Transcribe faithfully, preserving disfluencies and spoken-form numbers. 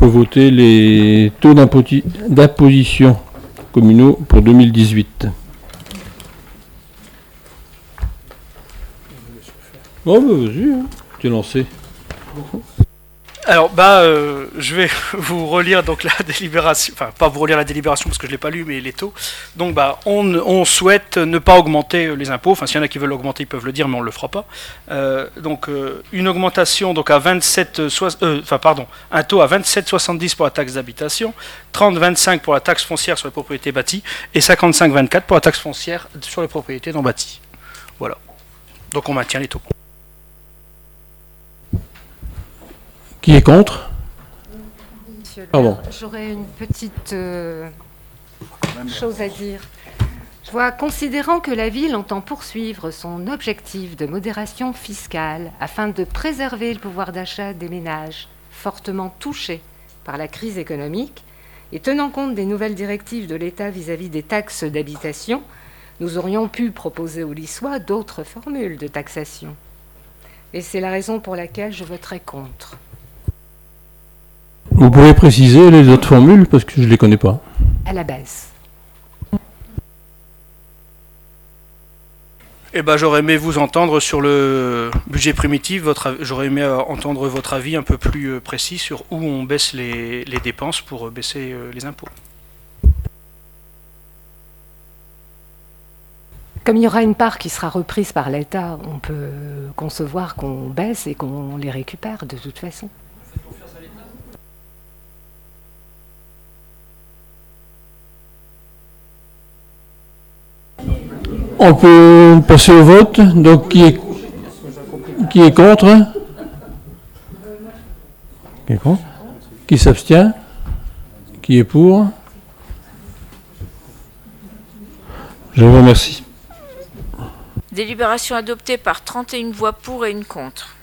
faut voter les taux d'imposition communaux pour deux mille dix-huit. Oh, bah, vas-y, hein. Tu es lancé. Alors, bah, euh, je vais vous relire donc la délibération, enfin, pas vous relire la délibération parce que je ne l'ai pas lu, mais les taux. Donc, bah, on, on souhaite ne pas augmenter les impôts. Enfin, s'il y en a qui veulent augmenter, ils peuvent le dire, mais on ne le fera pas. Euh, donc, euh, une augmentation donc à vingt-sept, euh, enfin, pardon, un taux à vingt-sept virgule soixante-dix pour la taxe d'habitation, trente virgule vingt-cinq pour la taxe foncière sur les propriétés bâties et cinquante-cinq virgule vingt-quatre pour la taxe foncière sur les propriétés non bâties. Voilà. Donc, on maintient les taux. Qui est contre? Monsieur le Pardon. maire, j'aurais une petite euh, chose à dire. Je vois, considérant que la ville entend poursuivre son objectif de modération fiscale afin de préserver le pouvoir d'achat des ménages fortement touchés par la crise économique, et tenant compte des nouvelles directives de l'État vis-à-vis des taxes d'habitation, nous aurions pu proposer aux Lissois d'autres formules de taxation. Et c'est la raison pour laquelle je voterai contre. Vous pouvez préciser les autres formules parce que je ne les connais pas. À la baisse. Eh ben, j'aurais aimé vous entendre sur le budget primitif. Votre, j'aurais aimé entendre votre avis un peu plus précis sur où on baisse les, les dépenses pour baisser les impôts. Comme il y aura une part qui sera reprise par l'État, on peut concevoir qu'on baisse et qu'on les récupère de toute façon. On peut passer au vote. Donc, qui est, qui est contre? Qui est contre? Qui s'abstient? Qui est pour? Je vous remercie. Délibération adoptée par trente et une voix pour et une contre.